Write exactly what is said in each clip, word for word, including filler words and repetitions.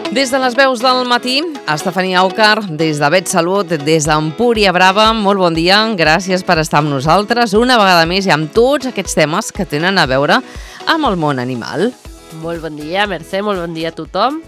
Des de les veus del matí, Estefania Òcar, des de BetSalut, des d'Empúria Brava, molt bon dia, gràcies per estar amb nosaltres una vegada més i amb tots aquests temes que tenen a veure amb el món animal. Molt bon dia, Mercè, molt bon dia a tothom.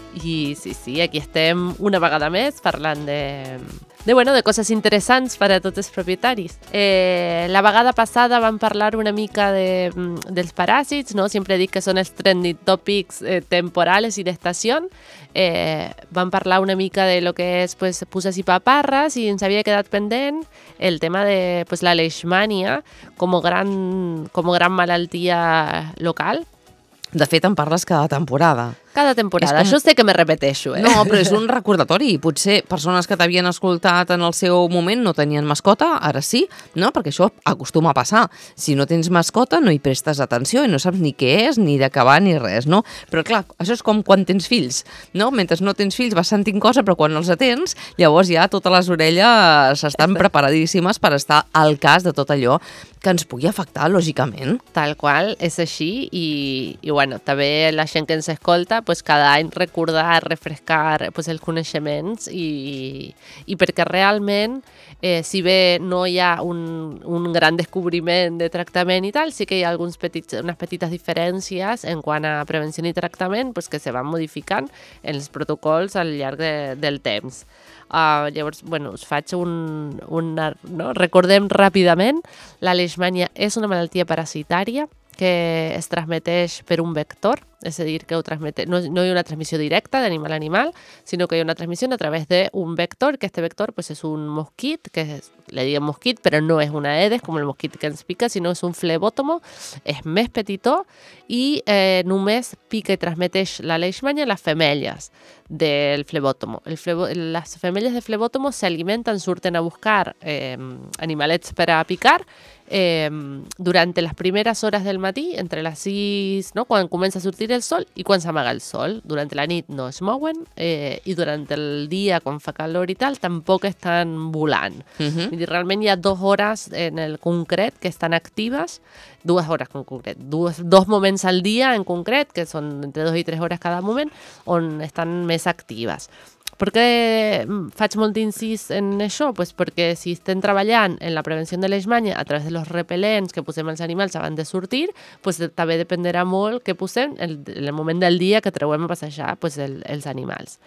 I sí, sí, aquí estem una vegada més parlant de, de, bueno, de coses interessants per a tots els propietaris. Eh, la vegada passada vam parlar una mica de, dels paràsits, no? Sempre dic que són els trending topics eh, temporals i d'estació. Eh, vam parlar una mica de lo que és pues, puces i paparres i ens havia quedat pendent el tema de pues, la leishmània com gran, com gran malaltia local. De fet, en parles cada temporada. Cada temporada. Com... Això sé que me repeteixo, eh? No, però és un recordatori. Potser persones que t'havien escoltat en el seu moment no tenien mascota, ara sí, no? Perquè això acostuma a passar. Si no tens mascota no hi prestes atenció i no saps ni què és, ni de què va, ni res, no? Però clar, això és com quan tens fills, no? Mentre no tens fills vas sentint cosa, però quan els tens, llavors ja totes les orelles estan preparadíssimes per estar al cas de tot allò que ens pugui afectar, lògicament. Tal qual, és així, i, i bueno, també la gent que ens escolta, pues, cada any recordar, refrescar pues, els coneixements i, i perquè realment, eh, si bé no hi ha un, un gran descobriment de tractament i tal, sí que hi ha alguns petits, unes petites diferències en quant a prevenció i tractament pues, que se van modificant en els protocols al llarg de, del temps. Uh, llavors, bueno, us faig un... un no? Recordem ràpidament, la leishmània és una malaltia parasitària que es transmeteix per un vector, és a dir, que ho transmete, no, no hi ha una transmissió directa d'animal a animal, sinó que hi ha una transmissió a través d'un vector, que este vector pues, és un mosquit, que és, le diguem mosquit, però no és una Aedes, com el mosquit que ens pica, sinó és un flebòtomo, és més petitó i eh, només pica i transmeteix la leishmània a les femelles del flebòtomo. El flebo, les femelles de flebòtomo s'alimenten, surten a buscar eh, animalets per a picar eh, durant les primeres hores del matí, entre les sis, no? Quan comença a sortir el sol i quan s'amaga el sol. Durant la nit no es mouen eh, i durant el dia, quan fa calor i tal, tampoc estan volant. Uh-huh. Vull dir, realment hi ha dues hores en el concret que estan actives, dues hores en concret, dues, dos moments al dia en concret, que són entre dos i tres hores cada moment, on estan més actives. Per què faig molt d'incís en això? Pues perquè si estem treballant en la prevenció de leishmània a través dels repel·lents que posem als animals abans de sortir, pues també dependrà molt què posem en el moment del dia que treuem a passejar pues, el, els animals.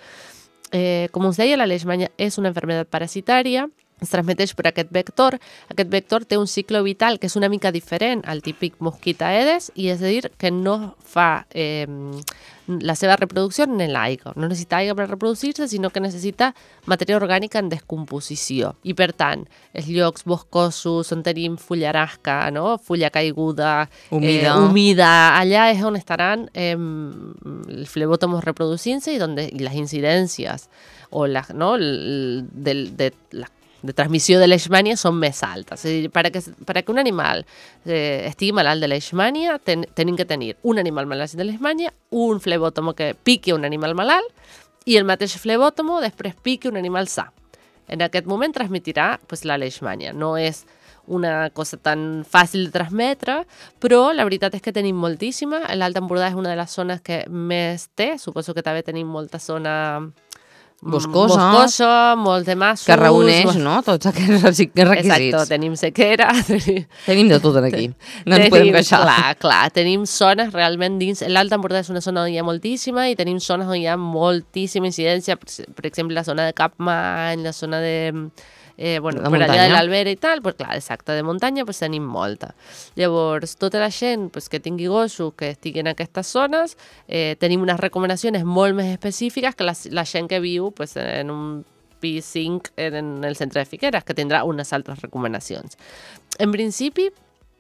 Eh, com us deia, la leishmània és una malaltia parasitària, es transmeteix per aquest vector. Aquest vector té un cicle vital que és una mica diferent al típic mosquit Aedes, i és a dir, que no fa eh, la seva reproducció en l'aigua. No necessita aigua per reproduir-se, sinó que necessita matèria orgànica en descomposició. I per tant, els llocs boscosos on tenim fullarasca, no? Fulla caiguda, humida. Eh, humida, allà és on estaran eh, els flebòtomos reproduint-se i, donde, i les incidències o la, no? el, de, de la de transmissió de leishmània són més altes. És a dir, per a que, per a que un animal eh, estigui malalt de leishmània, ten, tenim que tenir un animal malalt de leishmània, un flebòtomo que piqui un animal malalt i el mateix flebòtomo després piqui un animal sa. En aquest moment transmetirà pues, la leishmània. No és una cosa tan fàcil de transmetre, però la veritat és que tenim moltíssima. L'Alt Empordà és una de les zones que més té. Suposo que també tenim molta zona boscosa, boscosa, molt de massos. Que reuneix, no?, tots aquests requisits. Exacte, tenim sequera. Tenim, tenim de tot aquí, no ens tenim, podem queixar. Clar, clar, tenim zones realment dins... L'Alt Empordà és una zona on hi ha moltíssima i tenim zones on hi ha moltíssima incidència, per exemple, la zona de Capmany, la zona de... Eh, bueno, per allà de l'Albera i tal, pues, clar, exacte, de muntanya pues, tenim molta. Llavors, tota la gent pues, que tingui gossos que estigui en aquestes zones, eh, tenim unes recomanacions molt més específiques que la, la gent que viu pues, en un pis cinc en el centre de Figueres, que tindrà unes altres recomanacions. En principi,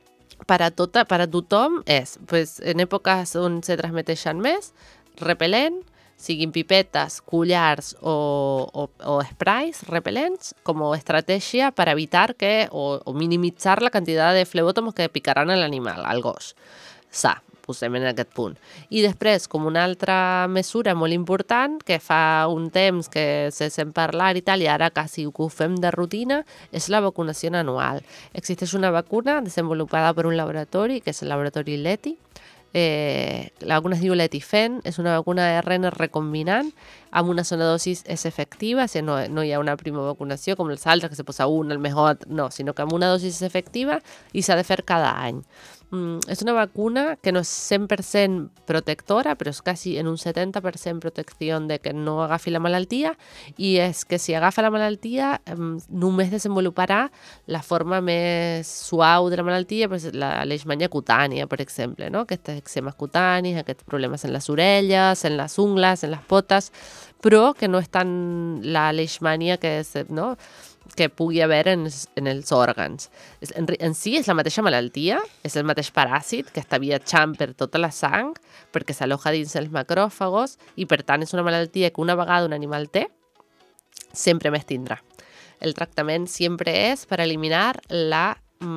per a, tota, per a tothom és, pues, en èpoques on se transmeteixen més, repel·lent, siguin pipetes, collars o, o, o sprays repel·lents, com a estratègia per evitar que, o, o minimitzar la quantitat de flebòtomos que picaran a l'animal, al gos. Sa, posem en aquest punt. I després, com una altra mesura molt important, que fa un temps que se sent parlar i tal, i ara quasi ho fem de rutina, és la vacunació anual. Existeix una vacuna desenvolupada per un laboratori, que és el laboratori Leti, Eh, la vacuna es diu l'Etifen, és una vacuna de R N A recombinant, amb una sola dosis és efectiva, o sigui, no, no hi ha una prima vacunació com els altres, que se posa una, el mejor, no, sinó que amb una dosis és efectiva i s'ha de fer cada any. Mm, és una vacuna que no és cent per cent protectora, però és quasi en un setanta per cent protecció de que no agafi la malaltia, i és que si agafa la malaltia eh, només desenvoluparà la forma més suau de la malaltia, pues, la leishmania cutània, per exemple, no? Aquests eczemes cutanis, aquests problemes en les orelles, en les ungles, en les potes, però que no és tan la leishmania que és, no?, que pugui haver en, en els òrgans. En, en si és la mateixa malaltia, és el mateix paràsit que està viatjant per tota la sang, perquè s'aloja dins els macròfagos, i per tant és una malaltia que una vegada un animal té, sempre més tindrà. El tractament sempre és per eliminar la,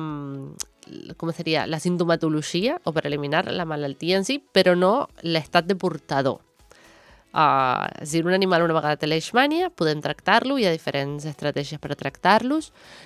mmm, com seria, la sintomatologia, o per eliminar la malaltia en si, però no l'estat de portador. Uh, és a dir, un animal una vegada té leishmania, podem tractar-lo, hi ha diferents estratègies per tractar-los,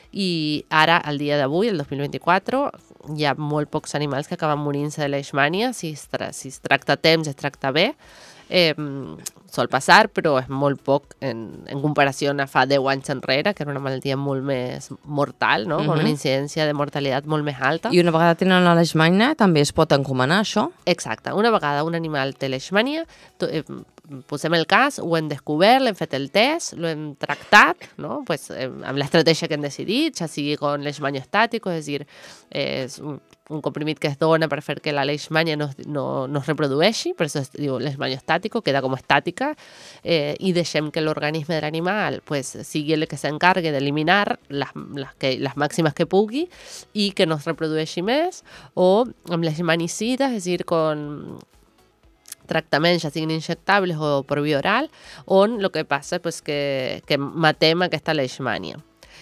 i ara, al dia d'avui, el dos mil vint-i-quatre, hi ha molt pocs animals que acaben morint-se de leishmania, si es, tra si es tracta a temps, es tracta bé, eh, sol passar, però és molt poc en, en comparació a fa deu anys enrere, que era una malaltia molt més mortal, no? Uh-huh. Con una incidència de mortalitat molt més alta. I una vegada tenen la leishmania, també es pot encomanar això? Exacte. Una vegada un animal té leishmania, eh, posem el cas, ho hem descobert, l'hem fet el test, l'hem tractat, no? Pues, eh, amb l'estratègia que hem decidit, ja sigui con leishmania estàtico, és a dir, eh, és un, un comprimit que es dona per fer que la leishmania no, no, no es reprodueixi, per això es diu leishmania estàtico, queda com estàtica, eh, i deixem que l'organisme de l'animal pues, sigui el que s'encargue d'eliminar les, les, que, les màximes que pugui i que no es reprodueixi més, o amb leishmanicides, és a dir, con tractaments, ja siguin injectables o per via oral, on el que passa és pues, que, que matem aquesta leishmania.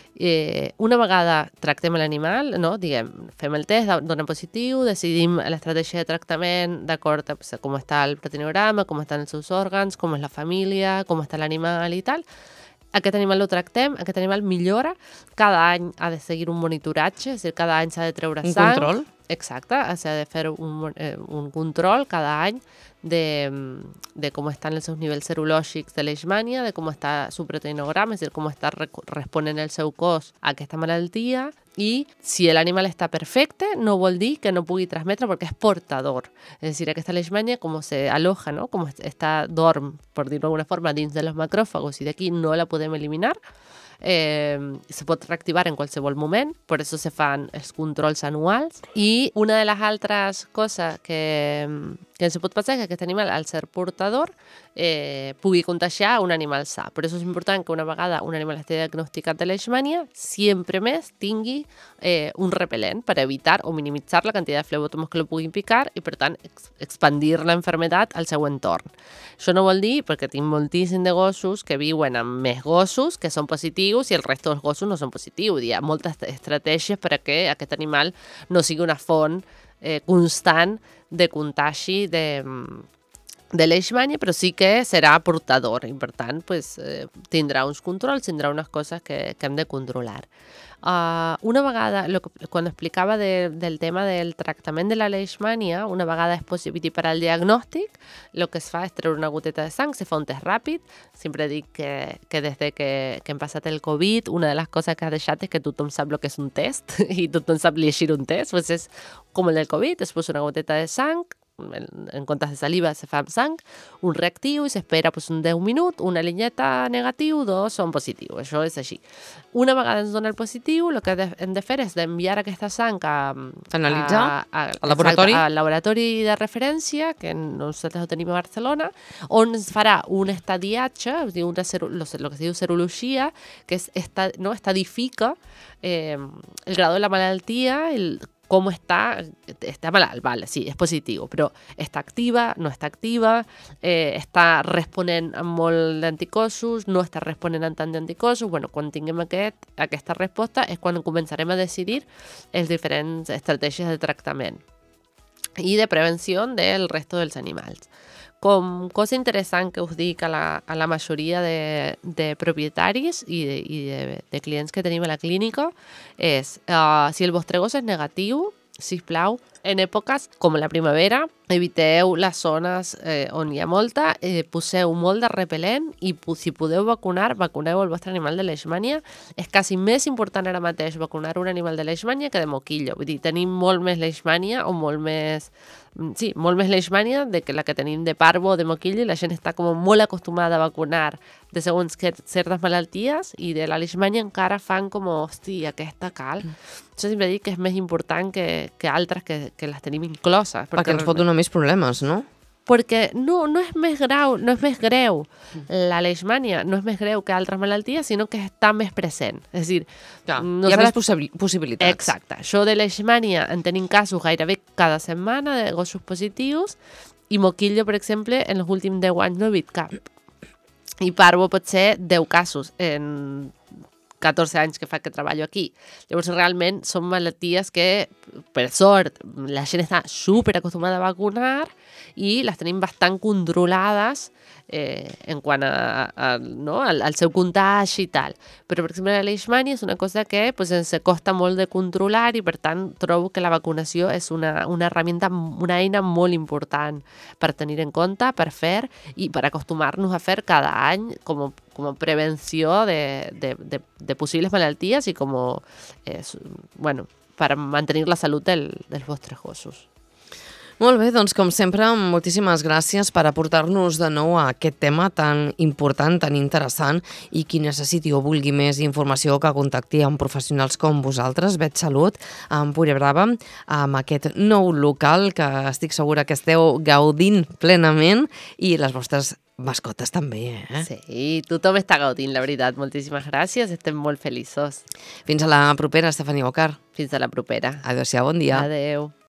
Eh, una vegada tractem l'animal, no? Diguem, fem el test, dona positiu, decidim l'estratègia de tractament d'acord a pues, com està el proteinograma, com estan els seus òrgans, com és la família, com està l'animal i tal. Aquest animal lo tractem, aquest animal millora, cada any ha de seguir un monitoratge, és a dir, cada any s'ha de treure un sang. Un control? Exacte, s'ha de fer un, eh, un control cada any de, de com estan els seus nivells serològics de leishmania, de com està el proteinograma, és a dir, com està responent el seu cos a aquesta malaltia, i si l'animal està perfecte, no vol dir que no pugui transmetre perquè és portador. És a dir, aquesta leishmania com se aloja, no? Com està, dorm, per dir-ho d'alguna forma, dins de los macròfagos, i d'aquí no la podem eliminar, Eh, se pot reactivar en qualsevol moment, per això se fan els controls anuals. I una de les altres coses que, que se pot passar és que aquest animal, al ser portador, eh, pugui contagiar un animal sa. Per això és important que una vegada un animal estigui diagnosticat de leishmania, sempre més tingui eh, un repel·lent per evitar o minimitzar la quantitat de flebotomes que lo puguin picar i, per tant, ex expandir la enfermedad al seu entorn. Això no vol dir, perquè tinc moltíssim de gossos que viuen amb més gossos que són positius i el resto dels gossos no són positius. Hi ha moltes estratègies per a que aquest animal no sigui una font eh, constant de contagi de, de leishmania, però sí que serà portador i, per tant, pues, eh, tindrà uns controls, tindrà unes coses que, que hem de controlar. Uh, una vegada, lo que, quan explicava de, del tema del tractament de la leishmania, una vegada és possible per al diagnòstic, el que es fa és treure una goteta de sang, se fa un test ràpid. Sempre dic que, que des de que, que hem passat el Covid, una de les coses que ha deixat és que tothom sap el que és un test i tothom sap llegir un test. Pues és com el del Covid, es posa una goteta de sang, en, en comptes de saliva se fa amb sang, un reactiu i s'espera pues, un deu minuts, una linyeta negatiu, dos són positius. Això és així. Una vegada ens dona el positiu, el que hem de fer és d'enviar aquesta sang a analitzar a, a, al laboratori. Exacte, al laboratori de referència, que nosaltres ho tenim a Barcelona, on es farà un estadiatge, es diu una el que es diu serologia, que és esta, no, estadifica eh, el grado de la malaltia, el com està, està malalt, vale, sí, és positiu, però està activa, no està activa, eh, està responent amb molt d'anticossos, no està responent amb tant d'anticossos. Bueno, quan tinguem aquest, aquesta resposta és quan començarem a decidir les diferents estratègies de tractament i de prevenció del resto dels animals. Com cosa interessant que us dic a la, a la majoria de, de propietaris i, de, i de, de clients que tenim a la clínica és uh, si el vostre gos és negatiu, sisplau, en èpoques com la primavera, eviteu les zones eh, on hi ha molta, eh, poseu molt de repel·lent i si podeu vacunar, vacuneu el vostre animal de leishmània. És quasi més important ara mateix vacunar un animal de leishmània que de moquillo. Vull dir, tenim molt més leishmània o molt més... Sí, molt més leishmània de que la que tenim de parvo o de moquillo, i la gent està com molt acostumada a vacunar de segons que certes malalties, i de la leishmània encara fan com, hosti, aquesta cal. Mm. Jo sempre dic que és més important que, que altres que, que les tenim incloses. Perquè, perquè ens pot donar més problemes, no? Perquè no, no és més greu, no és més greu la leishmània, no és més greu que altres malalties, sinó que està més present. És a dir, ja, nosaltres... hi ha més possi possibilitats. Exacte. Jo de leishmània en tenim casos gairebé cada setmana de gossos positius, i moquillo, per exemple, en els últims deu anys no he vist cap. I parvo pot ser deu casos en catorze anys que fa que treballo aquí. Llavors, realment, són malalties que, per sort, la gent està super acostumada a vacunar i les tenim bastant controlades eh, en quant a, a, no? al, al seu contagi i tal. Però, per exemple, la leishmània és una cosa que pues, ens costa molt de controlar, i, per tant, trobo que la vacunació és una, una herramienta, una eina molt important per tenir en compte, per fer i per acostumar-nos a fer cada any com, com a prevenció de, de, de, de possibles malalties i com eh, bueno, per mantenir la salut del, dels vostres gossos. Molt bé, doncs com sempre, moltíssimes gràcies per aportar-nos de nou a aquest tema tan important, tan interessant, i qui necessiti o vulgui més informació que contacti amb professionals com vosaltres, Vet Salut, a Empúria Brava, amb aquest nou local que estic segura que esteu gaudint plenament, i les vostres mascotes també, eh? Sí, tothom està gaudint, la veritat. Moltíssimes gràcies, estem molt feliços. Fins a la propera, Estefania Ocar. Fins a la propera. Adéu-siau, bon dia. Adéu.